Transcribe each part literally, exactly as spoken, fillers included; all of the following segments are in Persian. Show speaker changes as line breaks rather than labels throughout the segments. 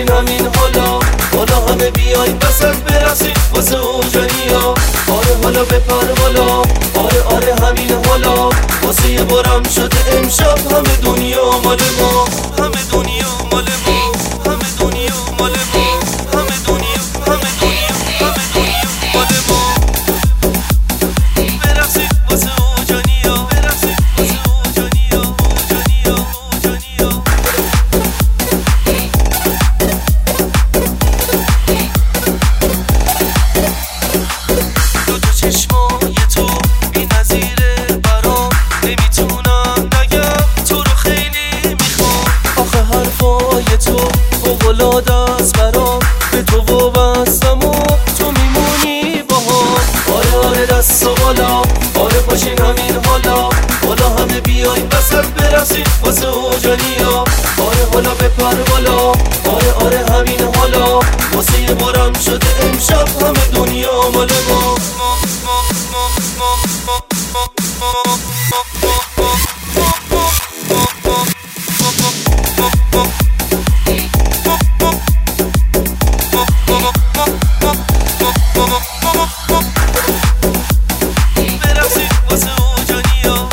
باشین همین حالا، حالا همه بیاین وسط برسید واسه اوجانیا. آره حالا بپر بالا، آره آره همین حالا، واسه یه بارم شده امشب همه دنیا مال ما، همه دنیا مال ما، همه دنیا مال ما، همه دنیا همه دنیا همه دنیا مال ما. برسید واسه اوجانیا، برسید واسه اوجانیا، اوجانیا اوجانیا. دو تا چشمای تو بی نظیره برام، نمیتونم نگم تو رو خیلی میخوام. آخه حرفای تو فوق‌العاده است برام، به تو وابستم و تو میمونی باهام. آره آره دست و بالا، آره باشین همین حالا، حالا همه بیاین وسط برسید واسه اوجانیا. آره حالا بپر بالا، آره آره همین حالا، واسه یه بارم شده امشب همه دنیا مال ما. برسید واسه اوجانیا،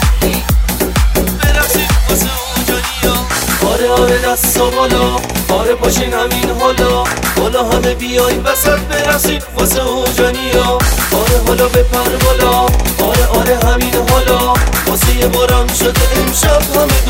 برسید واسه اوجانیا. آره آره دست و بالا، آره باشین همین حالا، حالا همه بیاین وسط برسید واسه اوجانیا. آره حالا بپر بالا، آره آره همین حالا، واسه یه بارم شده امشب همه